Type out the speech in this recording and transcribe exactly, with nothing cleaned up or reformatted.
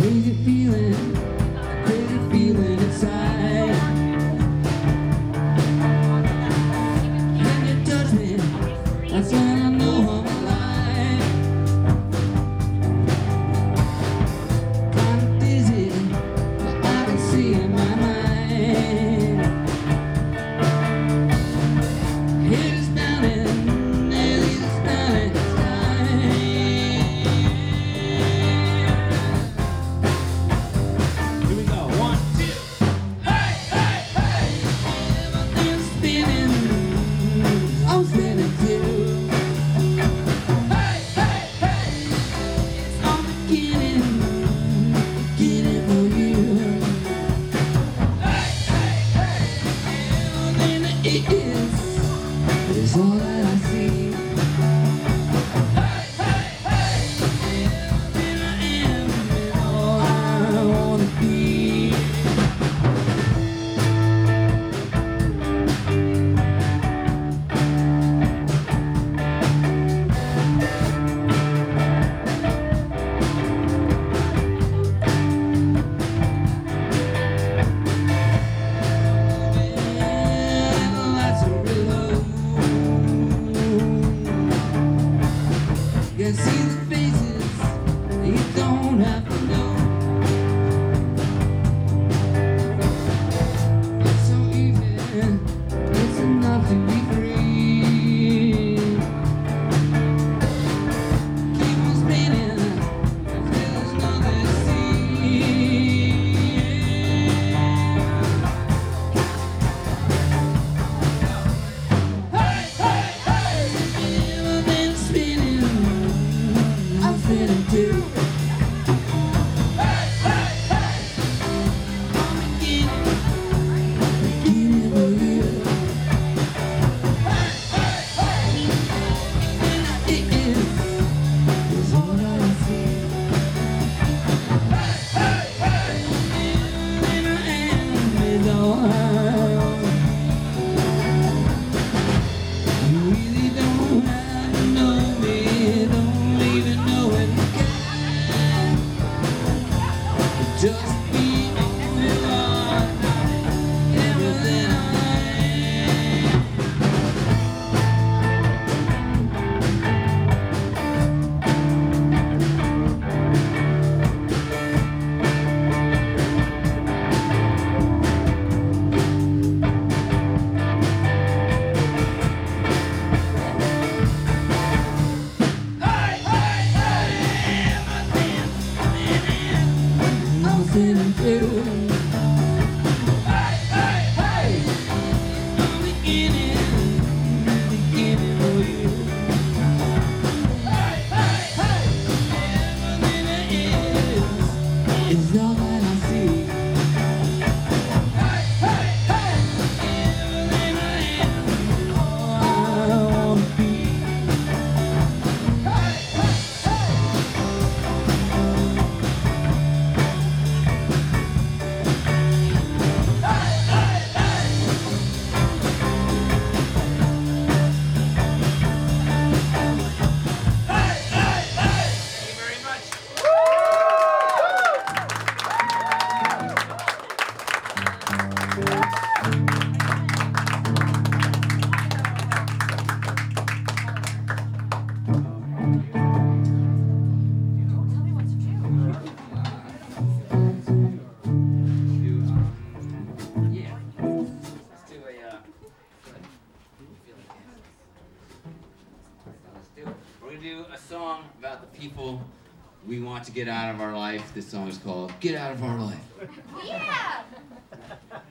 crazy feeling, crazy feeling inside. When you touch me, that's when I know I'm alive. Kinda dizzy, but I can see in my mind. Head is pounding, nail is pounding, it's time. Here we go. One, two. Hey, hey, hey. Everything's spinning, I'm spinning too. Hey, hey, hey. I'm beginning, beginning for you. Hey, hey, hey. Everything that is, is all that I see. Hey, hey, hey. Everything I am is all I wanna be. You can see the faces, you don't have to know. It's so easy, it's enough to be free. Keep on spinning, until there's nothing to see. Hey, hey, hey. Everything's spinning, I'm spinning too. Hey, hey, hey. I'm beginning, beginning for you. Hey, hey, hey. And it is, is all that I see. Hey, hey, hey. And I am is all I want. You really don't have to know me, don't even know if you can. Just be all you are, everything I am. Hey, hey, hey. I'm spinning too. Hey, hey, hey. I'm beginning, beginning for you. Hey, hey, hey. Everything that is, is all that I see. Hey, hey, hey. Everything I am, all I wanna be. Hey, hey, hey. Hey, hey, hey. Hey, hey, hey. Thank you very much. Yeah. Let's do a, uh, let's do it. We're gonna do a song about the people we want to get out of our life. This song is called Get Out of Our Life. Yeah!